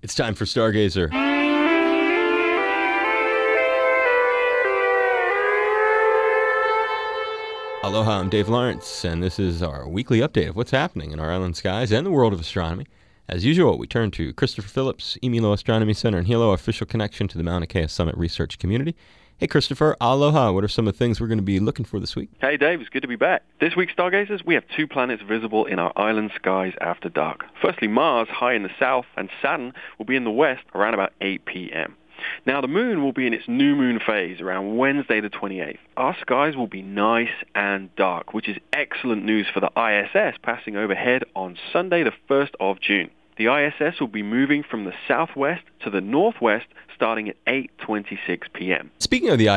It's time for Stargazer. Aloha, I'm Dave Lawrence, and this is our weekly update of what's happening in our island skies and the world of astronomy. As usual, we turn to Christopher Phillips, Emilo Astronomy Center in Hilo, official connection to the Mauna Kea Summit research community. Hey, Christopher, aloha. What are some of the things we're going to be looking for this week? Hey, Dave. It's good to be back. This week's Stargazers, we have two planets visible in our island skies after dark. Firstly, Mars, high in the south, and Saturn will be in the west around about 8 p.m. Now, the moon will be in its new moon phase around Wednesday the 28th. Our skies will be nice and dark, which is excellent news for the ISS passing overhead on Sunday the 1st of June. The ISS will be moving from the southwest to the northwest starting at 8:26 p.m. Speaking of the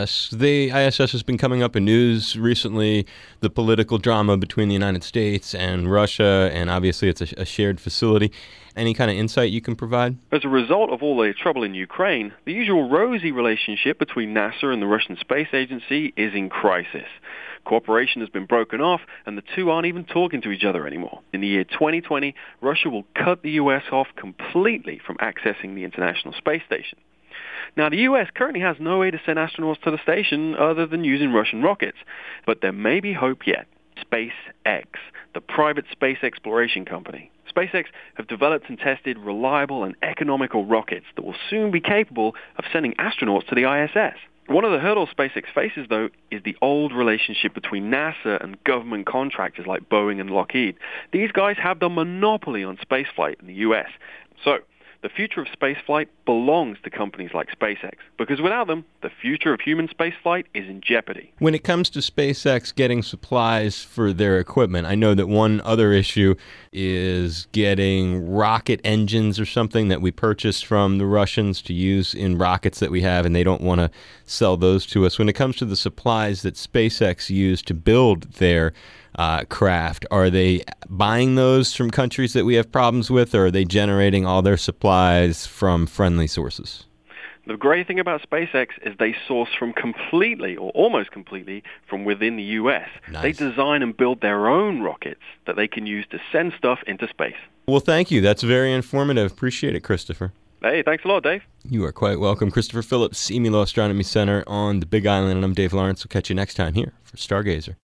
ISS has been coming up in news recently, the political drama between the United States and Russia, and obviously it's a shared facility. Any kind of insight you can provide? As a result of all the trouble in Ukraine, the usual rosy relationship between NASA and the Russian Space Agency is in crisis. Cooperation has been broken off, and the two aren't even talking to each other anymore. In the year 2020, Russia will cut the U.S. off completely from accessing the International Space Station. Now, the U.S. currently has no way to send astronauts to the station other than using Russian rockets, but there may be hope yet. SpaceX, the private space exploration company. SpaceX have developed and tested reliable and economical rockets that will soon be capable of sending astronauts to the ISS. One of the hurdles SpaceX faces, though, is the old relationship between NASA and government contractors like Boeing and Lockheed. These guys have the monopoly on spaceflight in the U.S. So, the future of spaceflight belongs to companies like SpaceX, because without them, the future of human spaceflight is in jeopardy. When it comes to SpaceX getting supplies for their equipment, I know that one other issue is getting rocket engines or something that we purchased from the Russians to use in rockets that we have, and they don't want to sell those to us. When it comes to the supplies that SpaceX used to build their craft, are they buying those from countries that we have problems with, or are they generating all their supplies from friendly sources? The great thing about SpaceX is they source from completely, or almost completely, from within the U.S. Nice. They design and build their own rockets that they can use to send stuff into space. Well, thank you. That's very informative. Appreciate it, Christopher. Hey, thanks a lot, Dave. You are quite welcome. Christopher Phillips, Emilo Astronomy Center on the Big Island, and I'm Dave Lawrence. We'll catch you next time here for Stargazer.